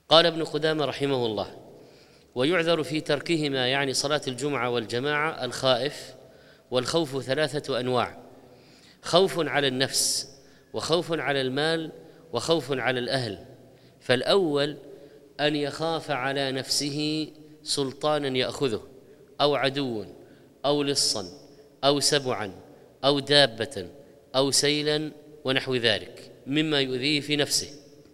قال ابن قدامة رحمه الله: ويعذر في تركهما، يعني صلاة الجمعة والجماعة، الخائف. والخوف 3 أنواع: خوف على النفس، وخوف على المال، وخوف على الأهل. فالأول أن يخاف على نفسه سلطانا يأخذه، أو عدو، أو لصا، أو سبعا، أو دابة، أو سيلا ونحو ذلك مما يؤذيه في نفسه.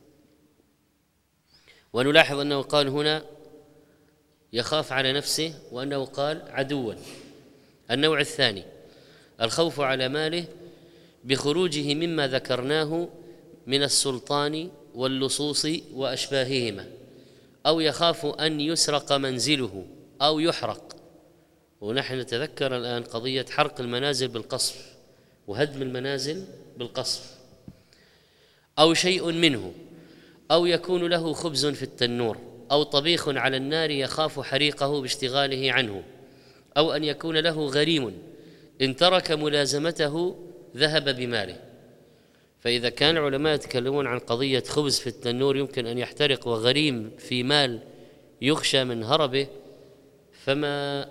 ونلاحظ أنه قال هنا يخاف على نفسه، وأنه قال عدوا. النوع الثاني الخوف على ماله بخروجه مما ذكرناه من السلطان واللصوص وأشباههما، أو يخاف أن يسرق منزله أو يحرق. ونحن نتذكر الآن قضية حرق المنازل بالقصف وهدم المنازل بالقصف، أو شيء منه، أو يكون له خبز في التنور، أو طبيخ على النار يخاف حريقه باشتغاله عنه، أو أن يكون له غريم إن ترك ملازمته ذهب بماله. فإذا كان العلماء يتكلمون عن قضية خبز في التنور يمكن أن يحترق، وغريم في مال يخشى من هربه، فما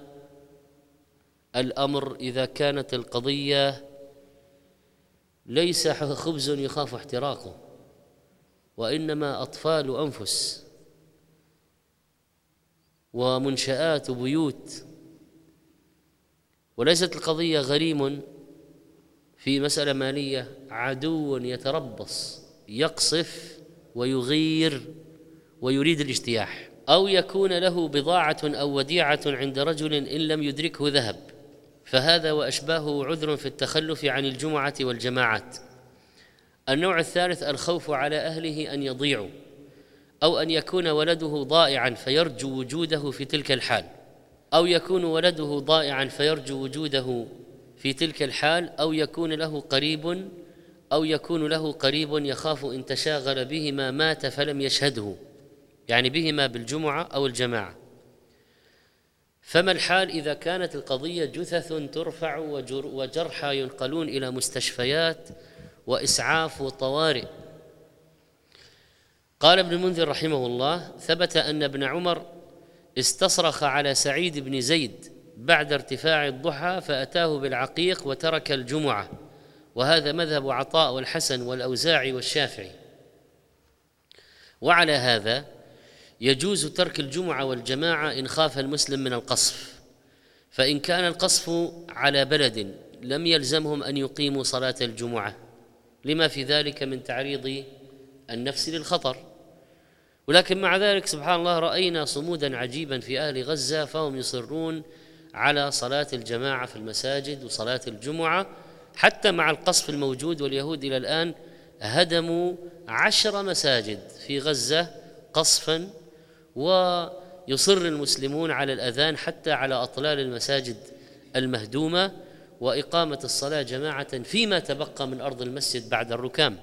الأمر إذا كانت القضية ليس خبز يخاف احتراقه، وإنما أطفال وأنفس ومنشآت وبيوت، وليست القضية غريم في مسألة مالية، عدو يتربص يقصف ويغير ويريد الاجتياح، أو يكون له بضاعة أو وديعة عند رجل إن لم يدركه ذهب، فهذا وأشباهه عذر في التخلف عن الجمعة والجماعات. النوع الثالث الخوف على أهله أن يضيعوا، أو أن يكون ولده ضائعا فيرجو وجوده في تلك الحال، أو يكون ولده ضائعا فيرجو وجوده في تلك الحال، أو يكون له قريب يخاف إن تشاغل بهما مات فلم يشهده، يعني بهما بالجمعة أو الجماعة. فما الحال إذا كانت القضية جثث ترفع وجرحى ينقلون إلى مستشفيات وإسعاف وطوارئ؟ قال ابن المنذر رحمه الله: ثبت أن ابن عمر استصرخ على سعيد بن زيد بعد ارتفاع الضحى فأتاه بالعقيق وترك الجمعة، وهذا مذهب عطاء والحسن والأوزاعي والشافعي. وعلى هذا يجوز ترك الجمعة والجماعة إن خاف المسلم من القصف، فإن كان القصف على بلد لم يلزمهم أن يقيموا صلاة الجمعة لما في ذلك من تعريض النفس للخطر. ولكن مع ذلك سبحان الله رأينا صمودا عجيبا في أهل غزة، فهم يصرون على صلاة الجماعة في المساجد وصلاة الجمعة حتى مع القصف الموجود. واليهود إلى الآن هدموا 10 مساجد في غزة قصفا، ويصر المسلمون على الأذان حتى على أطلال المساجد المهدومة، وإقامة الصلاة جماعة فيما تبقى من أرض المسجد بعد الركام.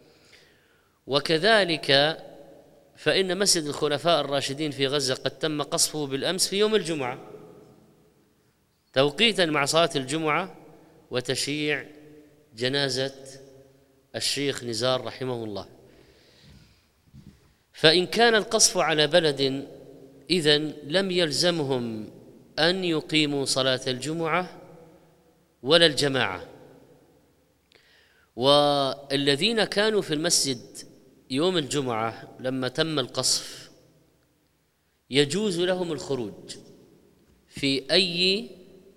وكذلك فإن مسجد الخلفاء الراشدين في غزة قد تم قصفه بالأمس في يوم الجمعة توقيتا مع صلاة الجمعة وتشييع جنازة الشيخ نزار رحمه الله. فإن كان القصف على بلد إذن لم يلزمهم أن يقيموا صلاة الجمعة ولا الجماعة. والذين كانوا في المسجد يوم الجمعة لما تم القصف يجوز لهم الخروج في أي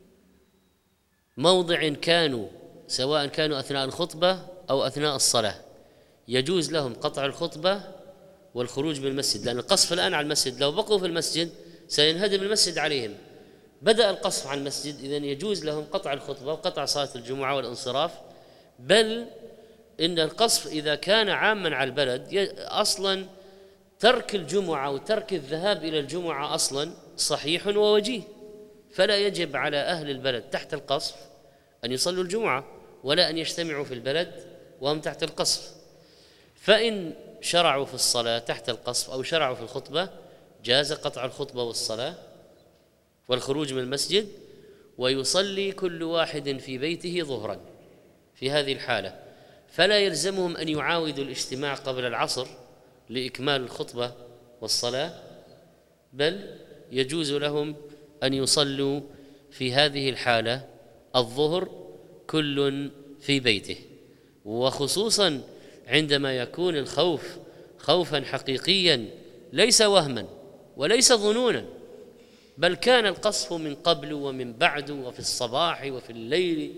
موضع كانوا، سواء كانوا أثناء الخطبة أو أثناء الصلاة، يجوز لهم قطع الخطبة والخروج من المسجد، لأن القصف الآن على المسجد، لو بقوا في المسجد سينهدم المسجد عليهم. بدأ القصف على المسجد، إذن يجوز لهم قطع الخطبة وقطع صلاة الجمعة والانصراف. بل إن القصف إذا كان عاما على البلد أصلا ترك الجمعة وترك الذهاب إلى الجمعة أصلا صحيح ووجيه، فلا يجب على أهل البلد تحت القصف أن يصلوا الجمعة ولا أن يجتمعوا في البلد وهم تحت القصف. فإن شرعوا في الصلاة تحت القصف أو شرعوا في الخطبة جاز قطع الخطبة والصلاة والخروج من المسجد، ويصلي كل واحد في بيته ظهرا في هذه الحالة، فلا يلزمهم أن يعاودوا الاجتماع قبل العصر لإكمال الخطبة والصلاة، بل يجوز لهم أن يصلوا في هذه الحالة الظهر كل في بيته، وخصوصا عندما يكون الخوف خوفا حقيقيا ليس وهما وليس ظنونا، بل كان القصف من قبل ومن بعد وفي الصباح وفي الليل،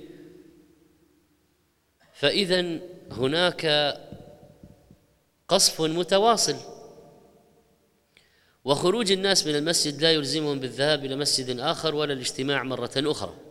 فإذن هناك قصف متواصل، وخروج الناس من المسجد لا يلزمهم بالذهاب إلى مسجد آخر ولا الاجتماع مرة أخرى.